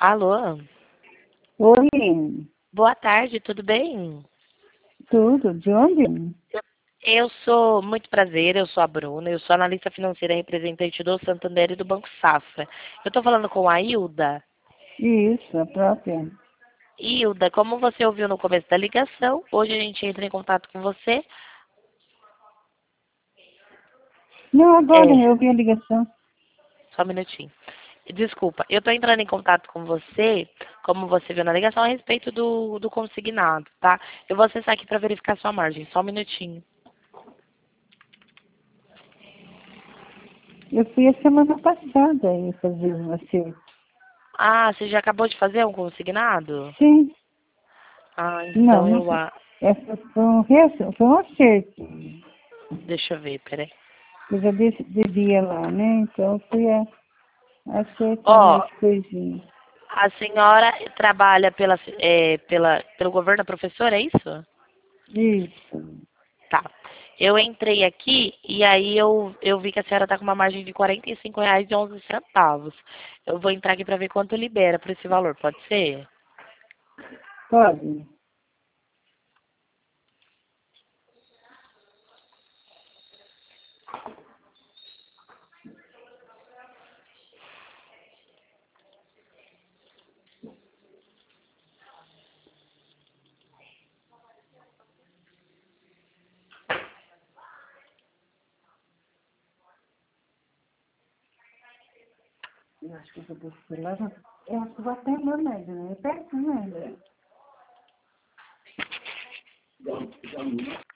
Alô? Oi, Boa tarde, tudo bem? tudo? De onde? Eu sou, muito prazer, eu sou a Bruna, eu sou analista financeira e representante do Santander e do Banco Safra. Eu estou falando com a Hilda. Isso, a própria. Hilda, como você ouviu no começo da ligação, hoje a gente entra em contato com você. Não, agora É, eu vi a ligação. só um minutinho. Desculpa, eu estou entrando em contato com você, como você viu na ligação, a respeito do consignado, tá? Eu vou acessar aqui para verificar sua margem, só um minutinho. Eu fui a semana passada aí fazer um acerto. Ah, você já acabou de fazer um consignado? Sim, Ah, não, então não eu. foi. Essa foi um acerto. Deixa eu ver, peraí. Eu já devia lá, né? Então eu fui acertar Ó, umas coisinhas. a senhora trabalha pelo governo da professora, é isso? Isso. Tá. Eu entrei aqui e aí eu vi que a senhora tá com uma margem de R$ 45,11. Eu vou entrar aqui para ver quanto libera por esse valor, pode ser? Pode. Eu acho que eu vou descer lá. Eu acho que vou até no médio, né? É perto, né?